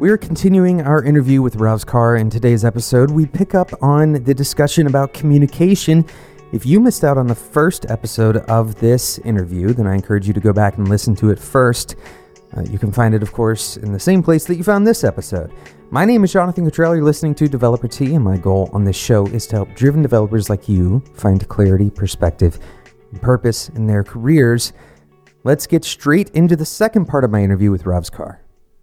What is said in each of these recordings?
We're continuing our interview with Ravskar. In today's episode, we pick up on the discussion about communication. If you missed out on the first episode of this interview, then I encourage you to go back and listen to it first. You can find it, of course, in the same place that you found this episode. My name is Jonathan Cottrell. You're listening to Developer Tea, and my goal on this show is to help driven developers like you find clarity, perspective, and purpose in their careers. Let's get straight into the second part of my interview with Ravskar.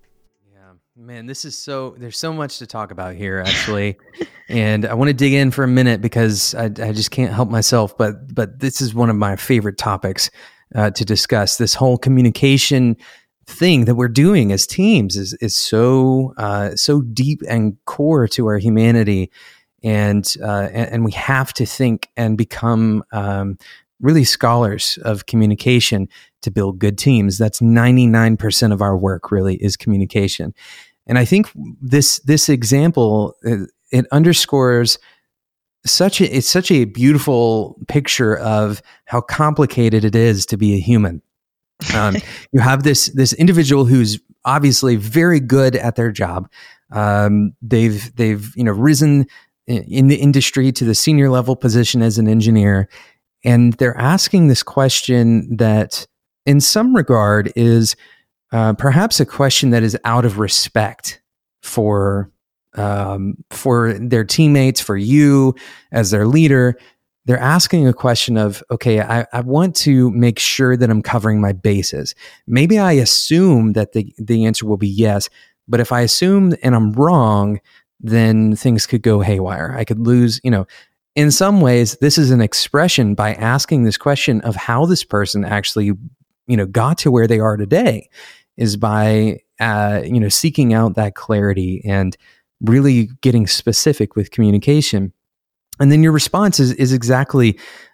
Man, there's so much to talk about here, actually. And I want to dig in for a minute because I just can't help myself. But this is one of my favorite topics to discuss. This whole communication thing that we're doing as teams is so deep and core to our humanity. And we have to think and become really scholars of communication to build good teams. That's 99% of our work, really, is communication. And I think this example, it underscores such a beautiful picture of how complicated it is to be a human. You have this individual who's obviously very good at their job. They've risen in the industry to the senior level position as an engineer, and they're asking this question that, in some regard, is perhaps a question that is out of respect for their teammates, for you as their leader. They're asking a question of, okay, I want to make sure that I'm covering my bases. Maybe I assume that the answer will be yes, but if I assume and I'm wrong, then things could go haywire. I could lose, In some ways, this is an expression by asking this question of how this person actually, got to where they are today, is by, seeking out that clarity and really getting specific with communication. And then your response is exactly,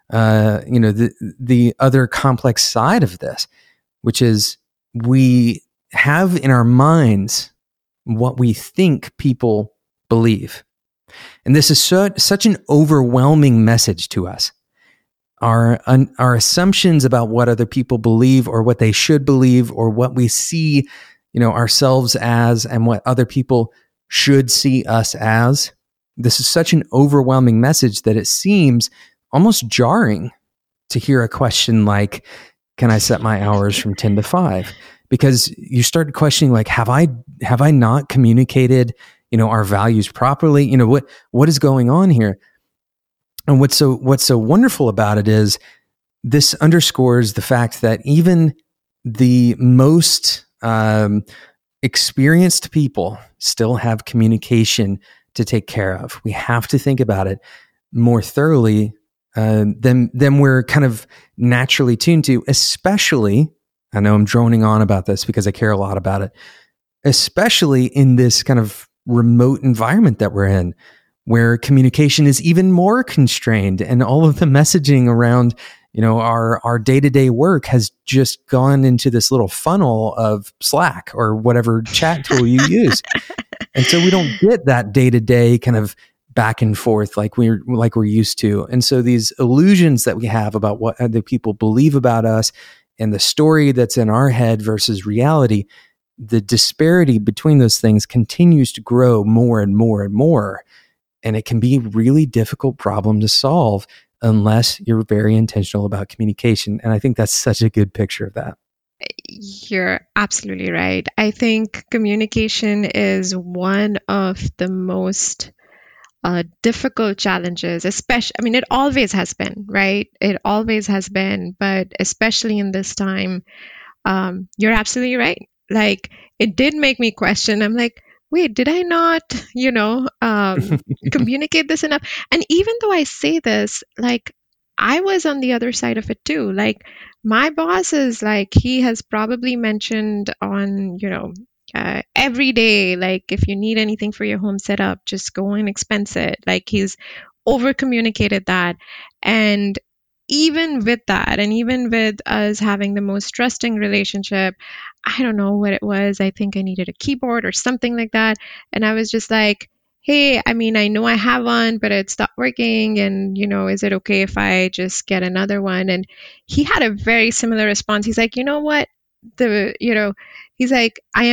the other complex side of this, which is we have in our minds what we think people believe. And this is such an overwhelming message to us. Our assumptions about what other people believe or what they should believe or what we see, ourselves as and what other people should see us as. This is such an overwhelming message that it seems almost jarring to hear a question like, can I set my hours from 10 to 5? Because you start questioning, like, have I not communicated, our values properly? What is going on here? And what's so wonderful about it is this underscores the fact that even the most experienced people still have communication to take care of. We have to think about it more thoroughly than we're kind of naturally tuned to, especially, I know I'm droning on about this because I care a lot about it, especially in this kind of remote environment that we're in, where communication is even more constrained, and all of the messaging around, our day-to-day work has just gone into this little funnel of Slack or whatever chat tool you use. And so we don't get that day-to-day kind of back and forth like we're used to. And so these illusions that we have about what other people believe about us and the story that's in our head versus reality, the disparity between those things continues to grow more and more and more. And it can be a really difficult problem to solve unless you're very intentional about communication. And I think that's such a good picture of that. You're absolutely right. I think communication is one of the most difficult challenges, especially, it always has been, right? It always has been, but especially in this time, you're absolutely right. Like, it did make me question. I'm like, wait, did I not, communicate this enough? And even though I say this, like, I was on the other side of it too. Like, my boss is like, he has probably mentioned on, every day, like, if you need anything for your home setup, just go and expense it. Like, he's over communicated that. And even with that, and even with us having the most trusting relationship, I don't know what it was. I think I needed a keyboard or something like that. And I was just like, hey, I know I have one, but it stopped working. And, is it okay if I just get another one? And he had a very similar response. He's like, you know what? He's like, I am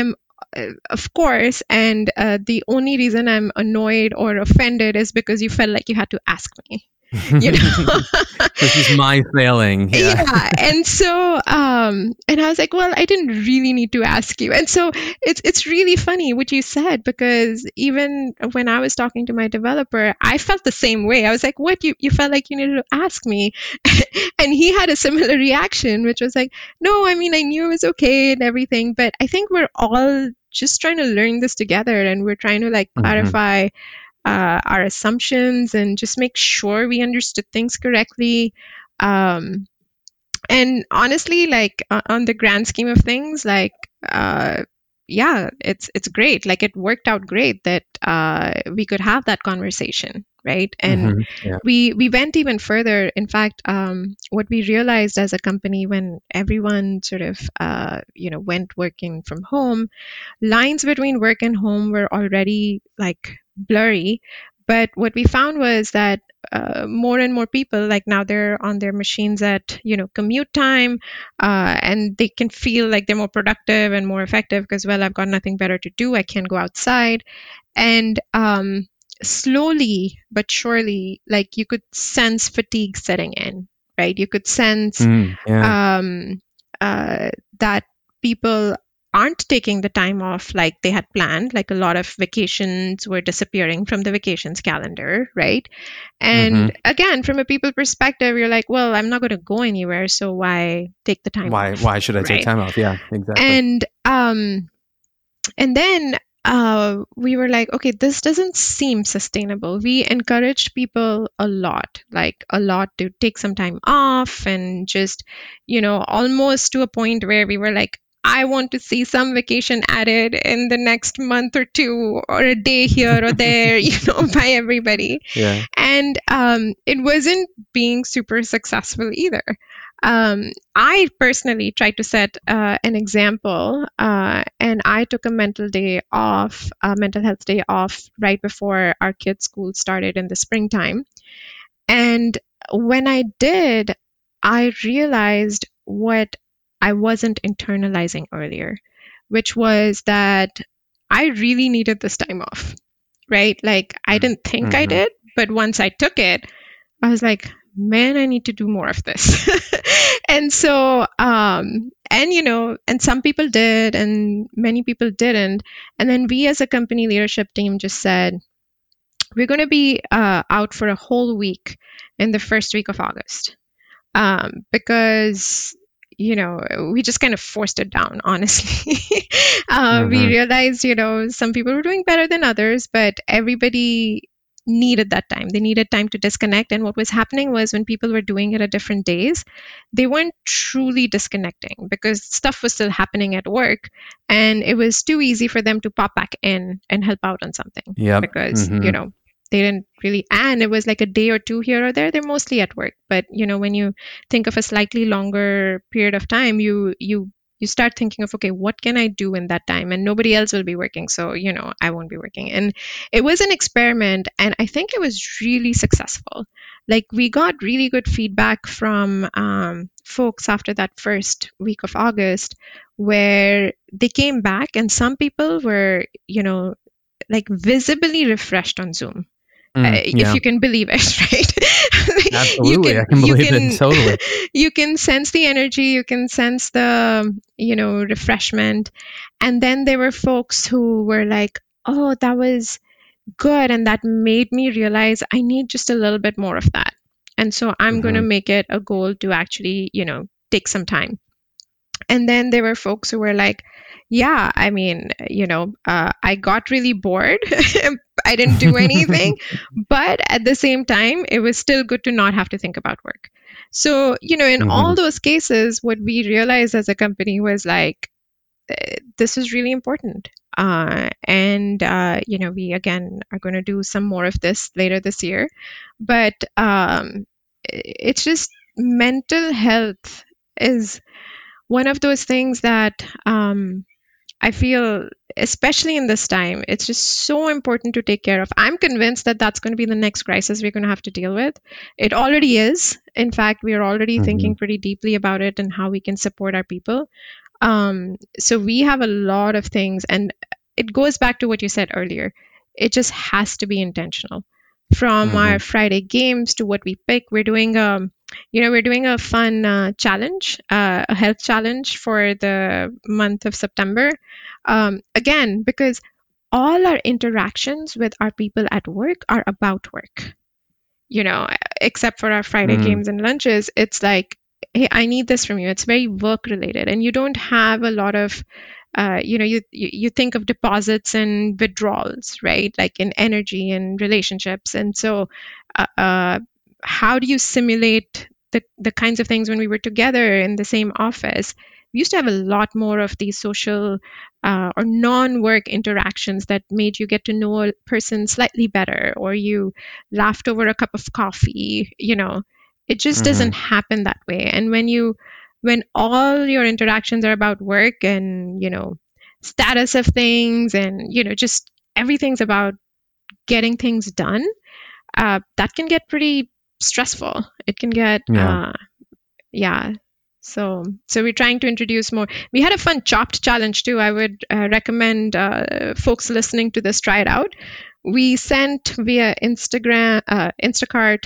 of course. And the only reason I'm annoyed or offended is because you felt like you had to ask me. This is my failing. Yeah. And so and I was like, well, I didn't really need to ask you. And so it's really funny what you said, because even when I was talking to my developer, I felt the same way. I was like, what, you felt like you needed to ask me? And he had a similar reaction, which was like, no, I mean, I knew it was okay and everything, but I think we're all just trying to learn this together, and we're trying to like clarify our assumptions and just make sure we understood things correctly. And honestly, like on the grand scheme of things, like yeah, it's great. Like it worked out great that we could have that conversation, right? And we went even further. In fact, what we realized as a company, when everyone sort of went working from home, lines between work and home were already like blurry. But what we found was that more and more people, like now they're on their machines at commute time, and they can feel like they're more productive and more effective because, well, I've got nothing better to do. I can't go outside. And slowly but surely, like you could sense fatigue setting in, right? You could sense that people aren't taking the time off like they had planned. Like a lot of vacations were disappearing from the vacations calendar, right? And again, from a people perspective, you're like, well, I'm not going to go anywhere, so why take the time off? Why should I take time off? Yeah, exactly. And then we were like, okay, this doesn't seem sustainable. We encouraged people a lot to take some time off, and just, almost to a point where we were like, I want to see some vacation added in the next month or two, or a day here or there, by everybody. Yeah. And it wasn't being super successful either. I personally tried to set an example, and I took a mental health day off right before our kids' school started in the springtime. And when I did, I realized what I wasn't internalizing earlier, which was that I really needed this time off, right? Like I didn't think I did, but once I took it, I was like, man, I need to do more of this. And so, and some people did and many people didn't. And then we as a company leadership team just said, we're going to be out for a whole week in the first week of August, because we just kind of forced it down, honestly. We realized, some people were doing better than others, but everybody needed that time. They needed time to disconnect. And what was happening was, when people were doing it at different days, they weren't truly disconnecting because stuff was still happening at work, and it was too easy for them to pop back in and help out on something. Yeah. Because, they didn't really, and it was like a day or two here or there. They're mostly at work. But, when you think of a slightly longer period of time, you start thinking of, okay, what can I do in that time? And nobody else will be working. So, I won't be working. And it was an experiment. And I think it was really successful. Like we got really good feedback from folks after that first week of August, where they came back and some people were, like visibly refreshed on Zoom. If you can believe it, right? Absolutely, I can believe it totally. You can sense the energy, you can sense the, refreshment. And then there were folks who were like, oh, that was good. And that made me realize I need just a little bit more of that. And so I'm going to make it a goal to actually, take some time. And then there were folks who were like, yeah, I mean, I got really bored. I didn't do anything. But at the same time, it was still good to not have to think about work. So, in all those cases, what we realized as a company was like, this is really important. And we, again, are going to do some more of this later this year. But it's just mental health is one of those things that I feel, especially in this time, it's just so important to take care of. I'm convinced that that's going to be the next crisis we're going to have to deal with. It already is. In fact, we are already thinking pretty deeply about it and how we can support our people. So we have a lot of things, and it goes back to what you said earlier. It just has to be intentional. From our Friday games to what we pick, we're doing we're doing a fun challenge, a health challenge for the month of September. Again, because all our interactions with our people at work are about work. Except for our Friday games and lunches, it's like, hey, I need this from you. It's very work related, and you don't have a lot of you think of deposits and withdrawals, right? Like in energy and relationships. And so how do you simulate the kinds of things when we were together in the same office? We used to have a lot more of these social or non-work interactions that made you get to know a person slightly better, or you laughed over a cup of coffee. It just doesn't happen that way. And when all your interactions are about work and status of things, and just everything's about getting things done, that can get pretty stressful. It can get so we're trying to introduce more. We had a fun Chopped challenge too. I would recommend folks listening to this try it out. We sent via Instacart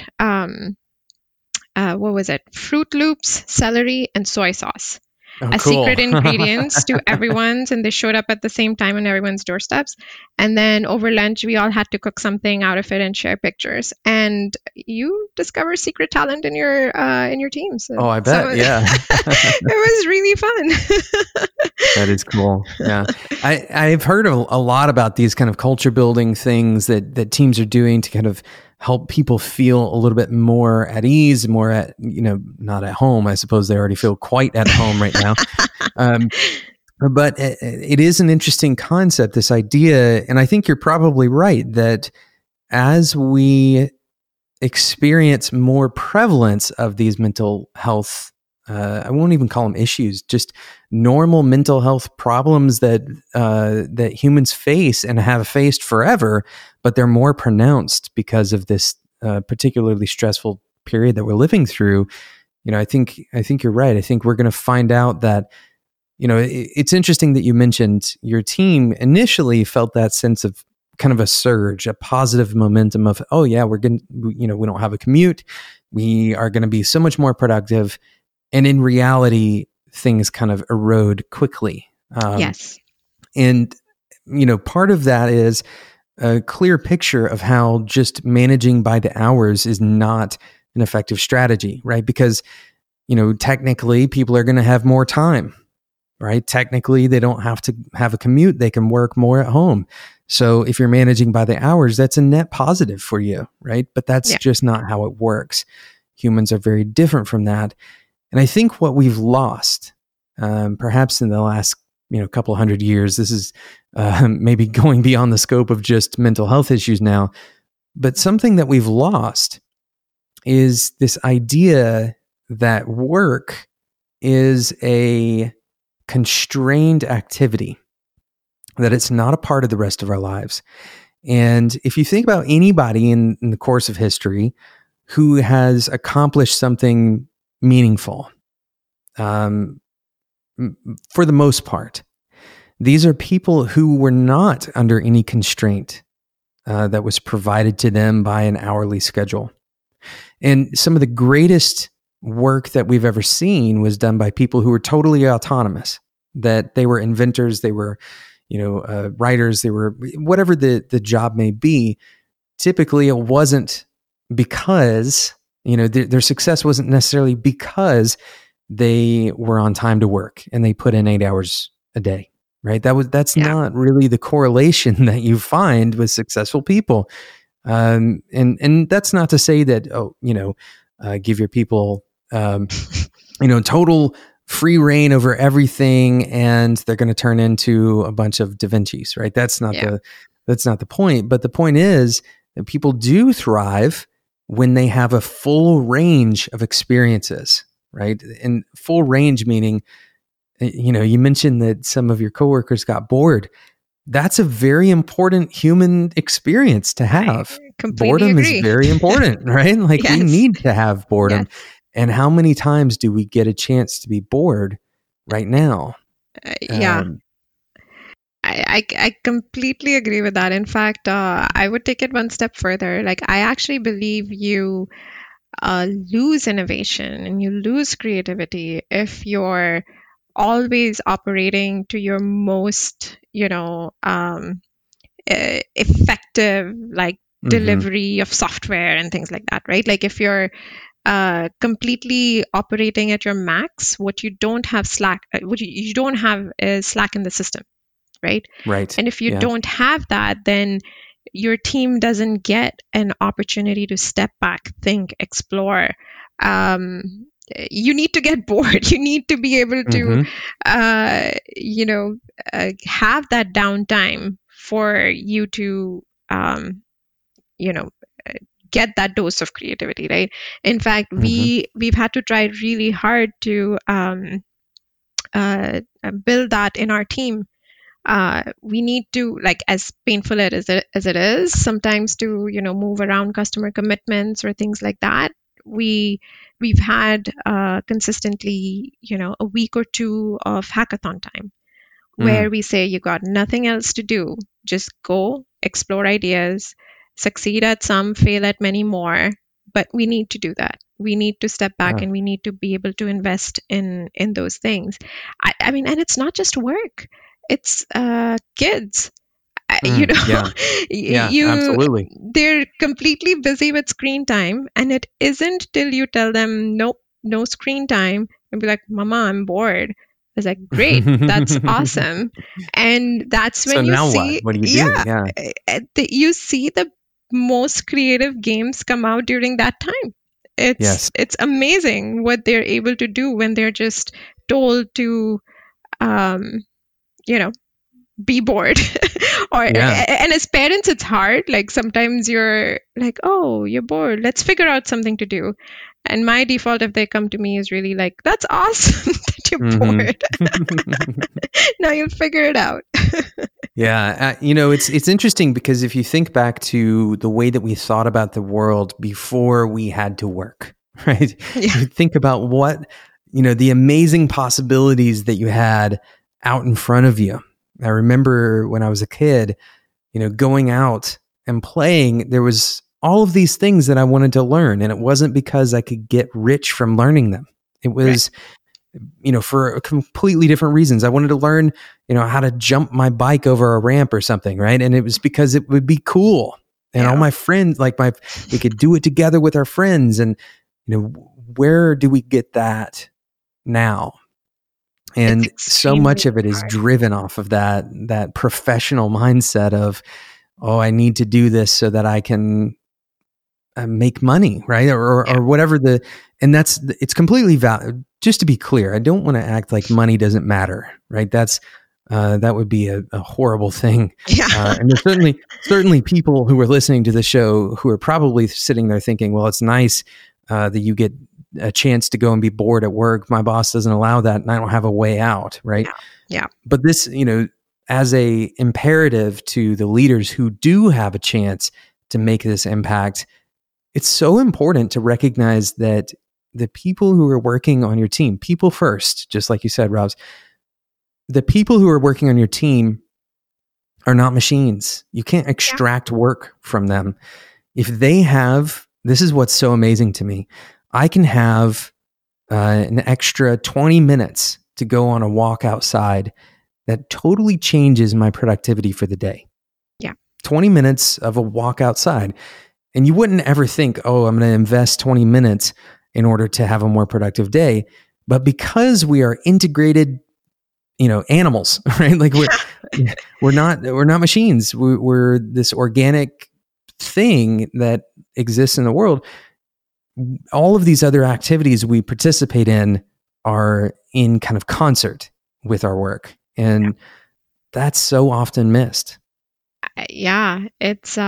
what was it? Fruit Loops, celery, and soy sauce as cool. secret ingredients to everyone's, and they showed up at the same time on everyone's doorsteps. And then over lunch, we all had to cook something out of it and share pictures. And you discover secret talent in your teams. Oh, I bet. Yeah. It was really fun. That is cool. Yeah. I've heard a lot about these kind of culture building things that teams are doing to kind of help people feel a little bit more at ease, more at, not at home. I suppose they already feel quite at home right now. But it is an interesting concept, this idea. And I think you're probably right that as we experience more prevalence of these mental health, I won't even call them issues, just normal mental health problems that humans face and have faced forever, but they're more pronounced because of this particularly stressful period that we're living through. I think you're right. I think we're going to find out that, it's interesting that you mentioned your team initially felt that sense of kind of a surge, a positive momentum of, oh yeah, we're going to, we don't have a commute. We are going to be so much more productive. And in reality, things kind of erode quickly. Yes. And, part of that is a clear picture of how just managing by the hours is not an effective strategy, right? Because, technically people are going to have more time, right? Technically, they don't have to have a commute. They can work more at home. So if you're managing by the hours, that's a net positive for you, right? But that's just not how it works. Humans are very different from that. And I think what we've lost, perhaps in the last couple hundred years, this is maybe going beyond the scope of just mental health issues now, but something that we've lost is this idea that work is a constrained activity, that it's not a part of the rest of our lives. And if you think about anybody in the course of history who has accomplished something meaningful, for the most part, these are people who were not under any constraint that was provided to them by an hourly schedule. And some of the greatest work that we've ever seen was done by people who were totally autonomous, that they were inventors, they were, writers, they were whatever the job may be. Typically, it wasn't because, their success wasn't necessarily because they were on time to work and they put in 8 hours a day, right? That's not really the correlation that you find with successful people. And that's not to say that, give your people, total free reign over everything and they're going to turn into a bunch of Da Vinci's, right? That's not the point. But the point is that people do thrive when they have a full range of experiences, right? And full range meaning, you mentioned that some of your coworkers got bored. That's a very important human experience to have. Boredom is very important, right? Like we need to have boredom. Yes. And how many times do we get a chance to be bored right now? Yeah. Um, I completely agree with that. In fact, I would take it one step further. Like, I actually believe you lose innovation and you lose creativity if you're always operating to your most, effective, like, mhm, delivery of software and things like that, right? Like, if you're completely operating at your max, what you don't have you don't have is slack in the system, right? right. And if you Yeah. don't have that, then your team doesn't get an opportunity to step back, think, explore. You need to get bored. You need to be able to, Mhm, have that downtime for you to, you know, get that dose of creativity, right? In fact, mhm, we've had to try really hard to build that in our team. We need to, like, as painful as it is sometimes, to move around customer commitments or things like that. We've had consistently a week or two of hackathon time where mm, we say, you got nothing else to do, just go explore ideas, succeed at some, fail at many more, but we need to do that. We need to step back yeah, and we need to be able to invest in those things. I mean, and it's not just work, it's kids. yeah, yeah, You absolutely. they're completely busy with screen time, and it isn't till you tell them, nope, no screen time, and be like, mama, I'm bored. It's like, great, that's awesome. And that's So when you now what? see, What do you do? yeah, Yeah. you see the most creative games come out during that time. Yes. It's amazing what they're able to do when they're just told to, um, you know be bored. Or Yeah. and as parents, it's hard. Like, sometimes you're like, oh, you're bored, let's figure out something to do. And my default, if they come to me, is really like, that's awesome that you're Mhm. bored. Now you'll figure it out. Yeah, it's interesting because if you think back to the way that we thought about the world before we had to work, right? Yeah. You think about the amazing possibilities that you had out in front of you. I remember when I was a kid, going out and playing, there was all of these things that I wanted to learn, and it wasn't because I could get rich from learning them. It Right. was for completely different reasons. I wanted to learn, how to jump my bike over a ramp or something, right? And it was because it would be cool. And all Yeah. my friends, we could do it together with our friends. And, where do we get that now? It's And so extremely much of it is hard. driven off of that professional mindset of, oh, I need to do this so that I can make money, right? Or, Yeah. or whatever and it's completely valid. Just to be clear, I don't want to act like money doesn't matter, right? That would be a horrible thing. Yeah. And there's certainly people who are listening to the show who are probably sitting there thinking, well, it's nice that you get a chance to go and be bored at work. My boss doesn't allow that, and I don't have a way out, right? Yeah. Yeah. But this, as a imperative to the leaders who do have a chance to make this impact, it's so important to recognize that the people who are working on your team, people first, just like you said, Robs, the people who are working on your team are not machines. You can't Yeah. extract work from them. If they have, this is what's so amazing to me. I can have an extra 20 minutes to go on a walk outside that totally changes my productivity for the day. Yeah. 20 minutes of a walk outside. And you wouldn't ever think, oh, I'm going to invest 20 minutes in order to have a more productive day. But because we are integrated, animals, right? Like we're not machines. We're this organic thing that exists in the world. All of these other activities we participate in are in kind of concert with our work. And that's so often missed. Yeah, it's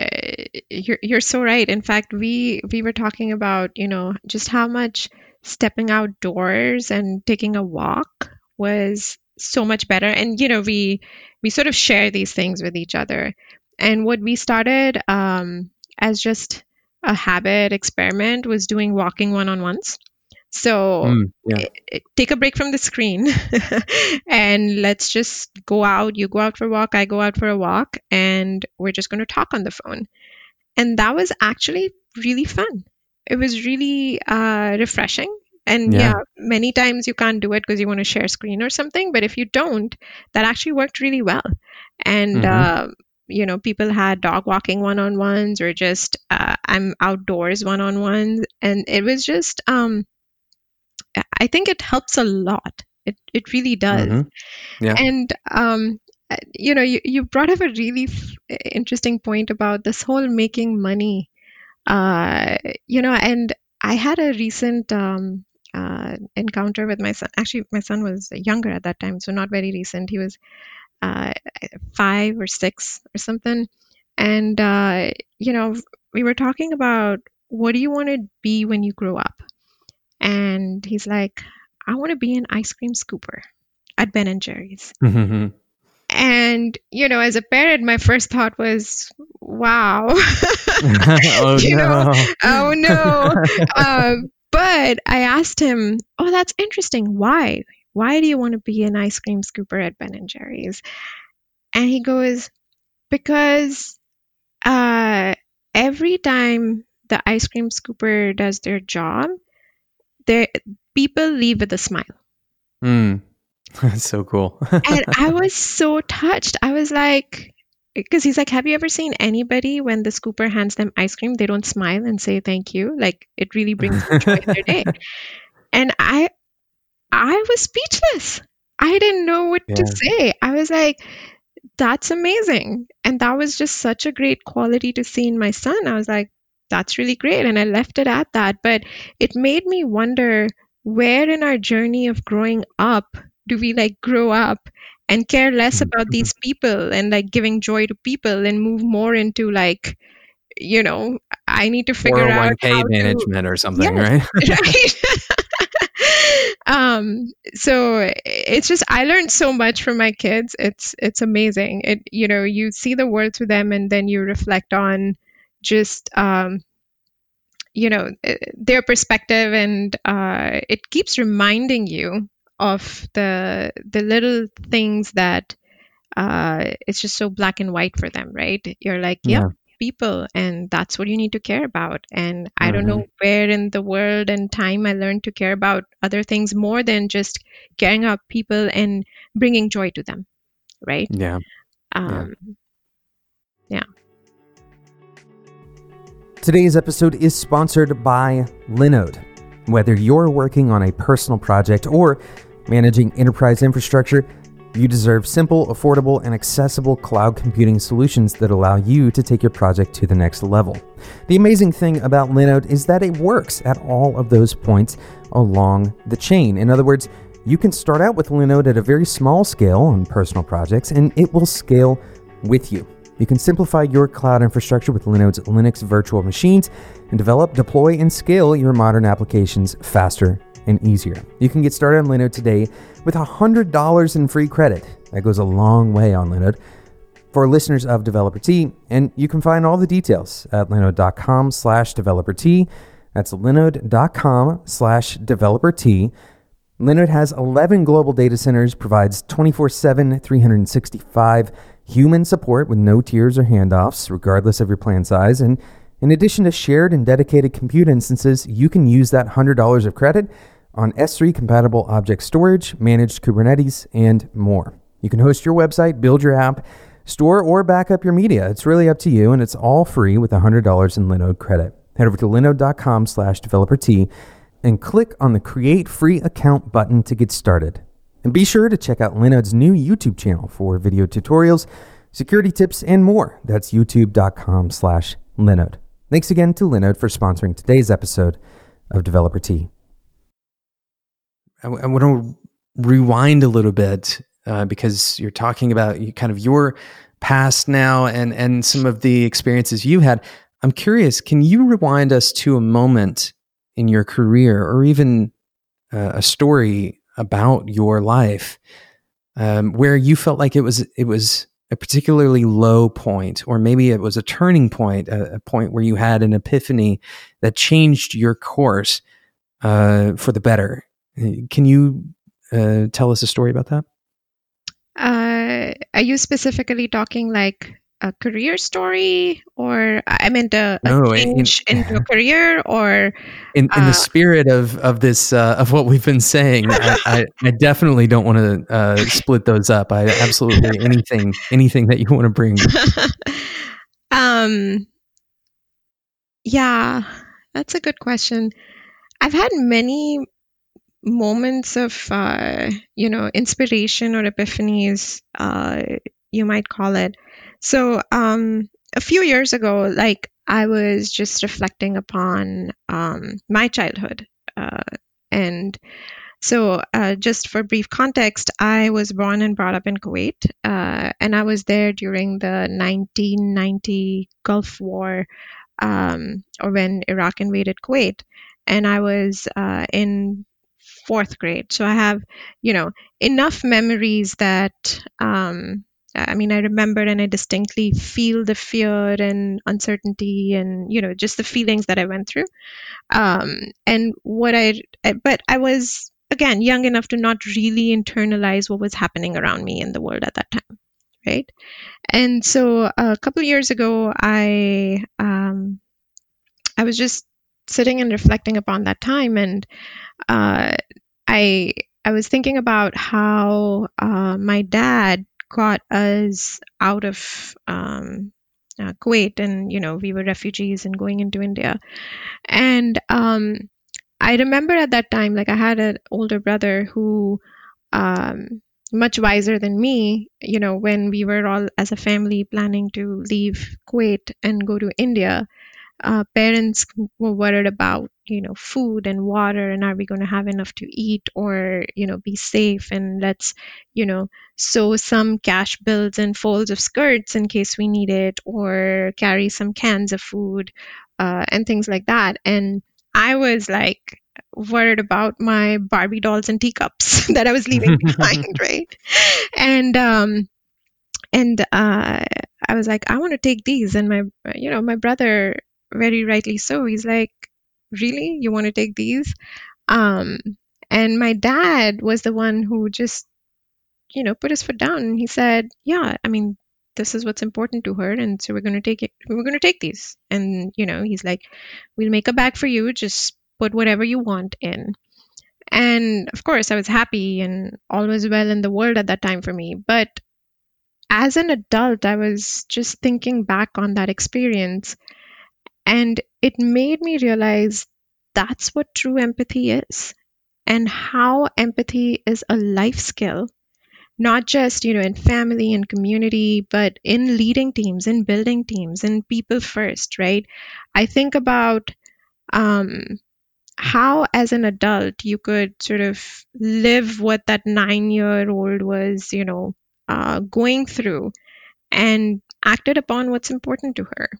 you're so right. In fact, we were talking about, just how much stepping outdoors and taking a walk was so much better. And we sort of share these things with each other. And what we started as just a habit experiment was doing walking one-on-ones. So Yeah. take a break from the screen and let's just go out. You go out for a walk, I go out for a walk, and we're just going to talk on the phone. And that was actually really fun. It was really refreshing. And Yeah. many times you can't do it because you want to share screen or something. But if you don't, that actually worked really well. And, people had dog walking one-on-ones or just I'm outdoors one-on-ones. And it was just, I think it helps a lot. It really does. Yeah. And you brought up a really interesting point about this whole making money. And I had a recent encounter with my son. Actually, my son was younger at that time, so not very recent. He was 5 or 6 or something. And we were talking about, what do you want to be when you grow up? And he's like, I want to be an ice cream scooper at Ben and Jerry's. And, as a parent, my first thought was, wow. Oh, no. Oh, no. But I asked him, oh, that's interesting. Why? Why do you want to be an ice cream scooper at Ben and Jerry's? And he goes, because every time the ice cream scooper does their job, people leave with a smile. That's so cool. And I was so touched. I was like, because he's like, have you ever seen anybody when the scooper hands them ice cream, they don't smile and say thank you? Like, it really brings joy in their day. And I was speechless. I didn't know what to say. I was like, that's amazing. And that was just such a great quality to see in my son. I was like, that's really great. And I left it at that. But it made me wonder, where in our journey of growing up do we grow up and care less about these people and giving joy to people and move more into I need to figure out how management or something, yes, right? Right. So it's just, I learned so much from my kids. It's amazing. You see the world through them, and then you reflect on just their perspective, and it keeps reminding you of the little things that it's just so black and white for them, right? You're like, people, and that's what you need to care about. And I don't know where in the world and time I learned to care about other things more than just caring about people and bringing joy to them, right? Yeah. Today's episode is sponsored by Linode. Whether you're working on a personal project or managing enterprise infrastructure, you deserve simple, affordable, and accessible cloud computing solutions that allow you to take your project to the next level. The amazing thing about Linode is that it works at all of those points along the chain. In other words, you can start out with Linode at a very small scale on personal projects, and it will scale with you. You can simplify your cloud infrastructure with Linode's Linux virtual machines and develop, deploy, and scale your modern applications faster and easier. You can get started on Linode today with $100 in free credit. That goes a long way on Linode for listeners of Developer Tea, and you can find all the details at linode.com/developertea. That's linode.com/developertea. Linode has 11 global data centers, provides 24/7, 365 human support with no tiers or handoffs, regardless of your plan size. And in addition to shared and dedicated compute instances, you can use that $100 of credit on S3 compatible object storage, managed Kubernetes, and more. You can host your website, build your app, store or back up your media. It's really up to you, and it's all free with $100 in Linode credit. Head over to linode.com/developertea and click on the Create Free Account button to get started. And be sure to check out Linode's new YouTube channel for video tutorials, security tips, and more. That's youtube.com/Linode. Thanks again to Linode for sponsoring today's episode of Developer Tea. I want to rewind a little bit because you're talking about your past now and some of the experiences you had. I'm curious, can you rewind us to a moment in your career or even a story about your life where you felt like it was a particularly low point, or maybe it was a turning point, a point where you had an epiphany that changed your course? for the better. Can you tell us a story about that? Are you specifically talking like a career story, or I meant a No, change in your career, or in the spirit of this of what we've been saying, I definitely don't want to split those up. I absolutely anything that you want to bring. Yeah, that's a good question. I've had many moments of inspiration or epiphanies, you might call it. So a few years ago, like, I was just reflecting upon my childhood, and so just for brief context, I was born and brought up in Kuwait, and I was there during the 1990 Gulf War, or when Iraq invaded Kuwait, and I was in fourth grade. So I have, enough memories that, I mean, I remember and I distinctly feel the fear and uncertainty and, just the feelings that I went through. And but I was, again, young enough to not really internalize what was happening around me in the world at that time. Right. And so a couple of years ago, I was just sitting and reflecting upon that time, and I I was thinking about how my dad got us out of Kuwait, and we were refugees and going into India. And I remember at that time, like, I had an older brother who, much wiser than me, when we were all as a family planning to leave Kuwait and go to India. Parents were worried about, food and water, and are we going to have enough to eat, or, be safe, and let's, sew some cash bills and folds of skirts in case we need it, or carry some cans of food, and things like that. And I was like worried about my Barbie dolls and teacups that I was leaving behind, right? And I was like, I want to take these, and my brother, very rightly so, he's like, really, you want to take these? um and my dad was the one who just, put his foot down, and he said, yeah, I mean, this is what's important to her, and so we're going to take it, we're going to take these. And he's like, we'll make a bag for you, just put whatever you want in. And of course, I was happy, and all was well in the world at that time for me. But as an adult, I was just thinking back on that experience, and it made me realize that's what true empathy is, and how empathy is a life skill, not just, in family and community, but in leading teams, in building teams, in people first, right? I think about um, how, as an adult, you could sort of live what that 9-year-old was, going through, and acted upon what's important to her.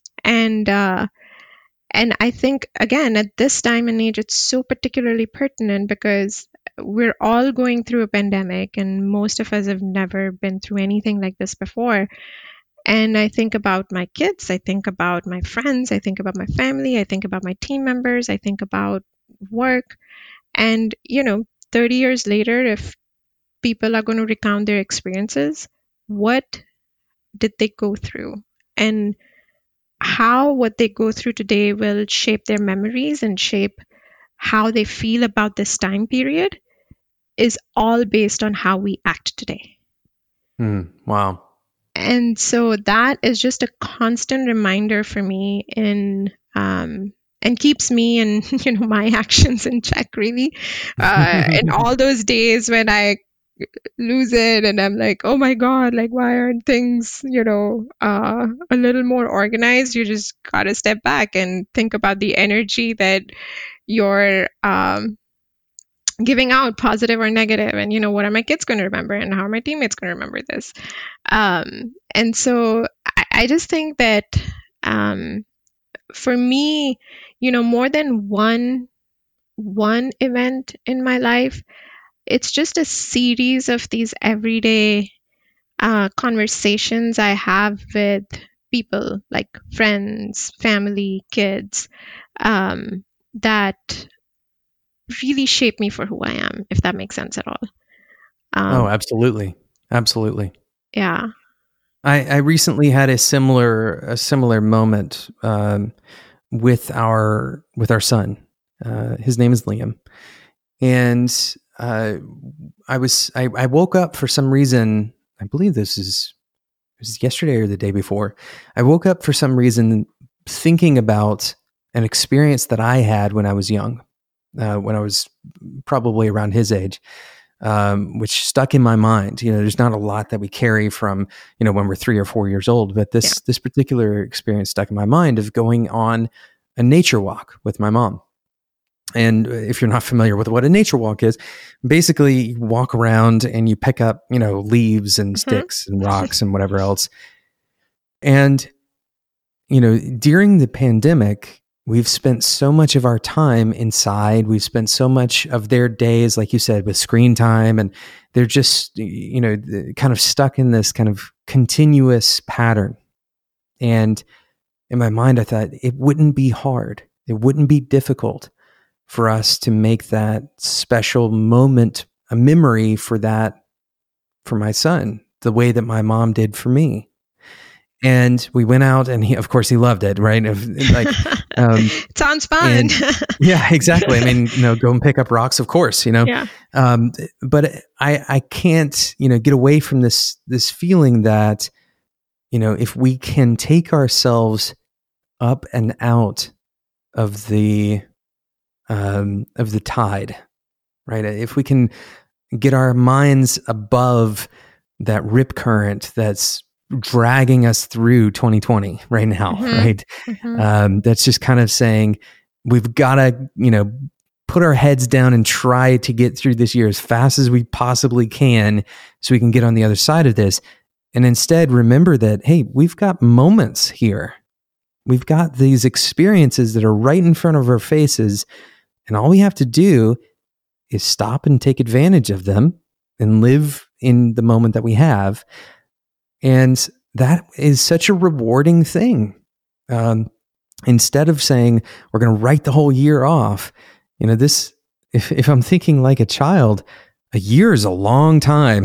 And I think, again, at this time and age, it's so particularly pertinent because we're all going through a pandemic, and most of us have never been through anything like this before. And I think about my kids, I think about my friends, I think about my family, I think about my team members, I think about work. And, 30 years later, if people are going to recount their experiences, what did they go through? And how what they go through today will shape their memories and shape how they feel about this time period is all based on how we act today. Wow. And so that is just a constant reminder for me and keeps me and my actions in check, really. And all those days when I lose it and I'm like, oh my God, like, why aren't things, a little more organized? You just gotta step back and think about the energy that you're giving out, positive or negative, and what are my kids going to remember, and how are my teammates going to remember this? And so I just think that for me, more than one event in my life, it's just a series of these everyday conversations I have with people, like friends, family, kids, that really shaped me for who I am, if that makes sense at all. Oh, absolutely. Absolutely. Yeah. I recently had a similar moment with our son. His name is Liam, and I woke up for some reason. I believe it was yesterday or the day before. I woke up for some reason thinking about an experience that I had when I was young, when I was probably around his age. Which stuck in my mind. You know, there's not a lot that we carry from, you know, when we're 3 or 4 years old, but this particular experience stuck in my mind of going on a nature walk with my mom. And if you're not familiar with what a nature walk is, basically you walk around and you pick up, you know, leaves and sticks and rocks and whatever else. And, you know, during the pandemic, we've spent so much of our time inside. We've spent so much of their days, like you said, with screen time, and they're just, you know, kind of stuck in this kind of continuous pattern. And in my mind, I thought it wouldn't be hard. It wouldn't be difficult for us to make that special moment a memory for my son, the way that my mom did for me. And we went out, and he loved it, right? Sounds fun. Yeah, exactly. I mean, you know, go and pick up rocks, of course, you know. Yeah. But I can't, you know, get away from this feeling that, you know, if we can take ourselves up and out of the tide, right? If we can get our minds above that rip current that's dragging us through 2020 right now, right? That's just kind of saying we've got to, you know, put our heads down and try to get through this year as fast as we possibly can so we can get on the other side of this. And instead remember that, hey, we've got moments here. We've got these experiences that are right in front of our faces. And all we have to do is stop and take advantage of them and live in the moment that we have. And that is such a rewarding thing. Instead of saying we're going to write the whole year off, you know, this, if I'm thinking like a child, a year is a long time.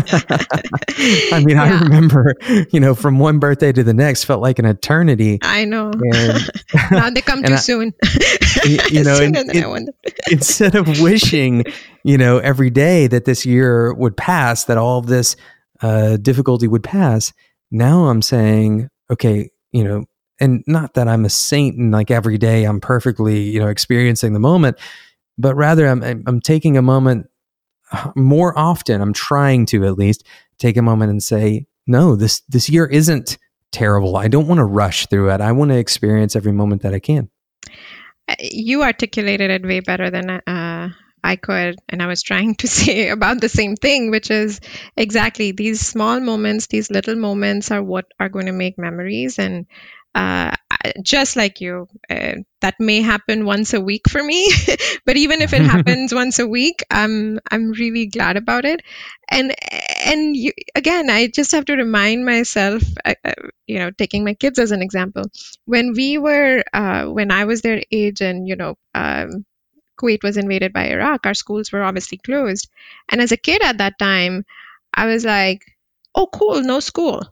I mean, I remember, you know, from one birthday to the next felt like an eternity. I know. And, now they come too soon. You know, instead of wishing, you know, every day that this year would pass, that all of this difficulty would pass. Now I'm saying, okay, you know, and not that I'm a saint and like every day I'm perfectly, you know, experiencing the moment, but rather I'm taking a moment more often. I'm trying to at least take a moment and say, no, this year isn't terrible. I don't want to rush through it. I want to experience every moment that I can. You articulated it way better than I could, and I was trying to say about the same thing, which is exactly these small moments, these little moments are what are going to make memories. And just like you, that may happen once a week for me, but even if it happens once a week, I'm really glad about it. And you, again, I just have to remind myself, you know, taking my kids as an example, when I was their age, and you know, Kuwait was invaded by Iraq, our schools were obviously closed. And as a kid at that time, I was like, oh, cool, no school.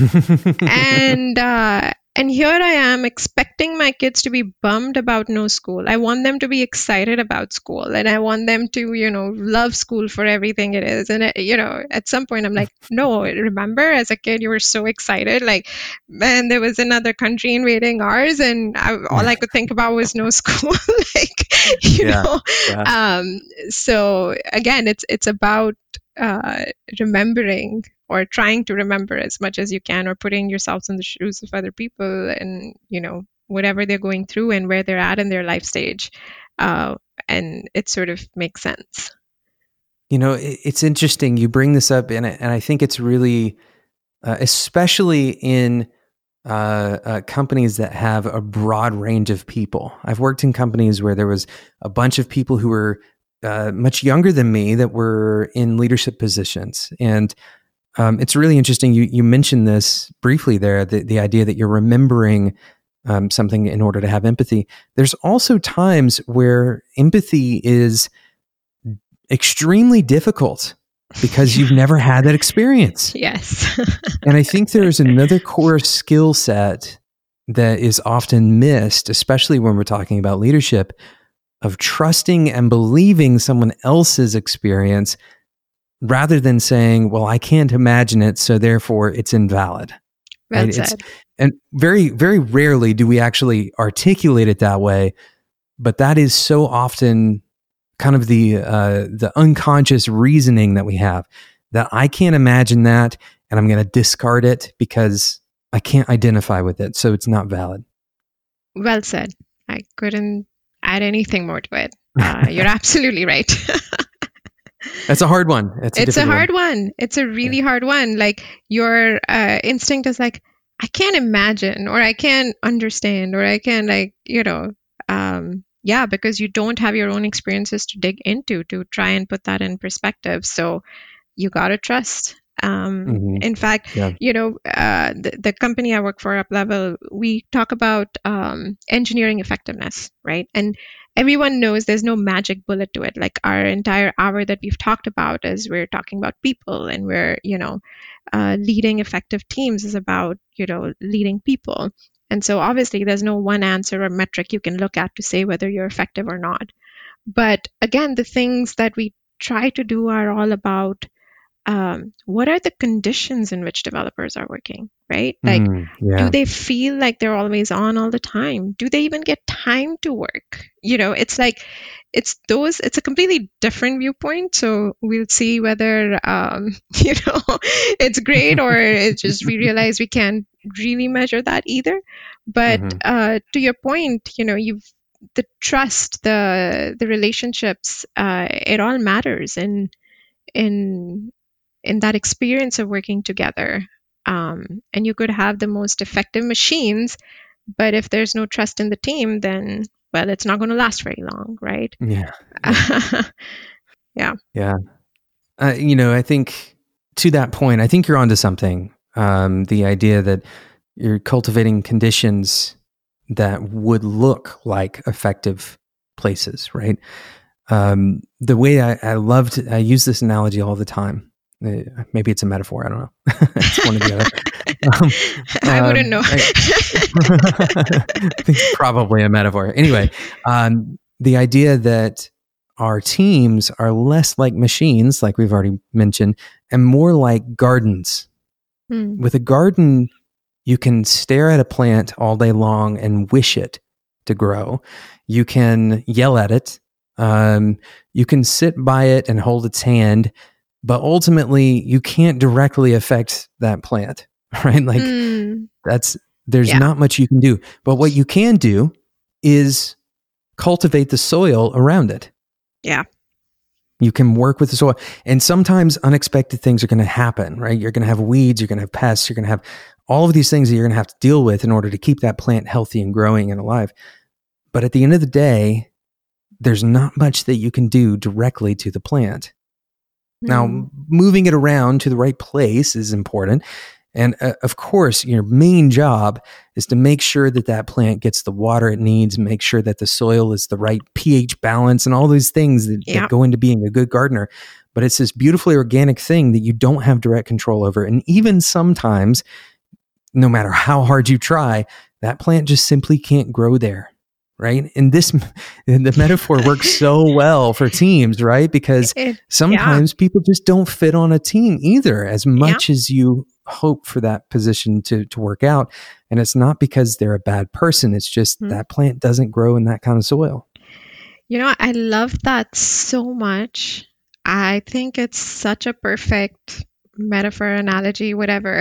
And here I am expecting my kids to be bummed about no school. I want them to be excited about school, and I want them to, you know, love school for everything it is. And, you know, at some point I'm like, no, remember as a kid, you were so excited. Like, man, there was another country invading ours, and all I could think about was no school. Like, you know. Yeah. So again, it's about remembering, or trying to remember as much as you can, or putting yourselves in the shoes of other people, and, you know, whatever they're going through and where they're at in their life stage. And it sort of makes sense. You know, it's interesting you bring this up, and I think it's really, especially in companies that have a broad range of people. I've worked in companies where there was a bunch of people who were much younger than me that were in leadership positions. And it's really interesting. You mentioned this briefly there, the idea that you're remembering something in order to have empathy. There's also times where empathy is extremely difficult because you've never had that experience. Yes. And I think there's another core skill set that is often missed, especially when we're talking about leadership, of trusting and believing someone else's experience rather than saying, well, I can't imagine it, so therefore it's invalid. Well Right? said. And very, very rarely do we actually articulate it that way, but that is so often kind of the unconscious reasoning that we have, that I can't imagine that, and I'm going to discard it because I can't identify with it, so it's not valid. Well said. I couldn't add anything more to it. You're absolutely right. That's a hard one. It's a hard one. It's a really hard one. Like your instinct is like, I can't imagine, or I can't understand, or I can't because you don't have your own experiences to dig into to try and put that in perspective. So you got to trust. In fact, the company I work for, UpLevel, we talk about engineering effectiveness, right? And everyone knows there's no magic bullet to it. Like our entire hour that we've talked about is we're talking about people, and we're, leading effective teams is about, leading people. And so obviously there's no one answer or metric you can look at to say whether you're effective or not. But again, the things that we try to do are all about what are the conditions in which developers are working, right? Like, do they feel like they're always on all the time? Do they even get time to work? It's like, it's a completely different viewpoint. So we'll see whether, it's great, or it's just we realize we can't really measure that either. But to your point, the trust, the relationships, it all matters in that experience of working together. And you could have the most effective machines, but if there's no trust in the team, then, well, it's not going to last very long, right? Yeah. Yeah. I think to that point, I think you're onto something. The idea that you're cultivating conditions that would look like effective places, right? The way I use this analogy all the time. Maybe it's a metaphor. I don't know. It's one or the other. I wouldn't know. I think it's probably a metaphor. Anyway, the idea that our teams are less like machines, like we've already mentioned, and more like gardens. With a garden, you can stare at a plant all day long and wish it to grow. You can yell at it. You can sit by it and hold its hand, but ultimately you can't directly affect that plant, right? Like there's not much you can do, but what you can do is cultivate the soil around it. Yeah. You can work with the soil, and sometimes unexpected things are going to happen, right? You're going to have weeds, you're going to have pests, you're going to have all of these things that you're going to have to deal with in order to keep that plant healthy and growing and alive. But at the end of the day, there's not much that you can do directly to the plant. Now, moving it around to the right place is important. And of course, your main job is to make sure that that plant gets the water it needs, make sure that the soil is the right pH balance, and all these things that go into being a good gardener. But it's this beautifully organic thing that you don't have direct control over. And even sometimes, no matter how hard you try, that plant just simply can't grow there. Right. And the metaphor works so well for teams, right? Because sometimes people just don't fit on a team either, as much as you hope for that position to work out. And it's not because they're a bad person. It's just that plant doesn't grow in that kind of soil. I love that so much. I think it's such a perfect metaphor, analogy, whatever.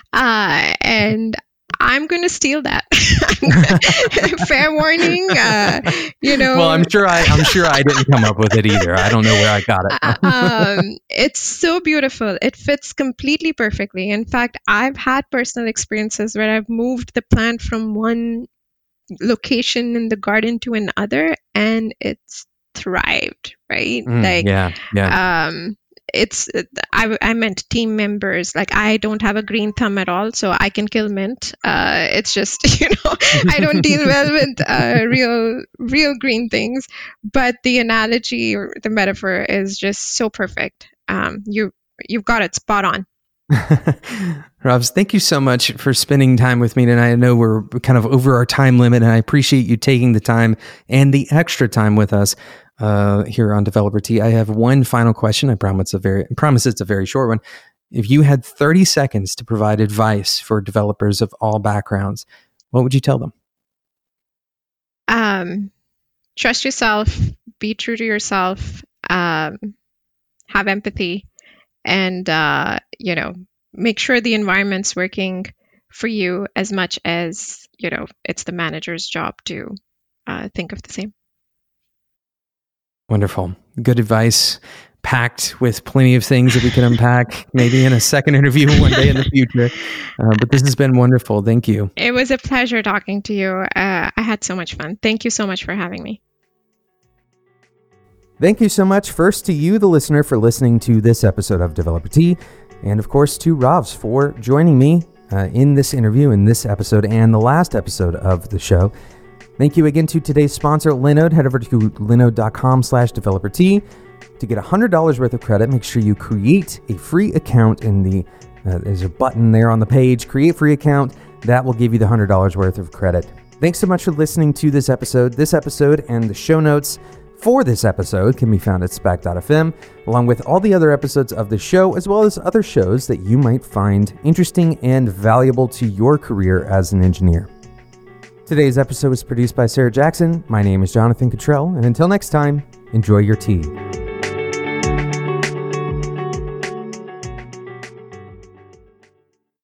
And I'm going to steal that. Fair warning. Well, I'm sure I didn't come up with it either. I don't know where I got it. It's so beautiful. It fits completely perfectly. In fact, I've had personal experiences where I've moved the plant from one location in the garden to another, and it's thrived. Right? I meant team members. Like, I don't have a green thumb at all, so I can kill mint. It's just, I don't deal well with real green things. But the analogy or the metaphor is just so perfect. You've got it spot on. Ravs, thank you so much for spending time with me tonight. I know we're kind of over our time limit, and I appreciate you taking the time and the extra time with us here on Developer Tea. I have one final question. I promise it's a very short one. If you had 30 seconds to provide advice for developers of all backgrounds, what would you tell them? Trust yourself, be true to yourself, have empathy, and make sure the environment's working for you as much as it's the manager's job to think of the same. Wonderful. Good advice, packed with plenty of things that we can unpack maybe in a second interview one day in the future. But this has been wonderful. Thank you. It was a pleasure talking to you. I had so much fun. Thank you so much for having me. Thank you so much first to you, the listener, for listening to this episode of Developer Tea, and of course to Ravs for joining me in this interview, in this episode, and the last episode of the show. Thank you again to today's sponsor, Linode. Head over to linode.com/developertea to get $100 worth of credit. Make sure you create a free account in there's a button there on the page, create free account. That will give you the $100 worth of credit. Thanks so much for listening to this episode. This episode and the show notes for this episode can be found at spec.fm, along with all the other episodes of the show, as well as other shows that you might find interesting and valuable to your career as an engineer. Today's episode was produced by Sarah Jackson. My name is Jonathan Cottrell, and until next time, enjoy your tea.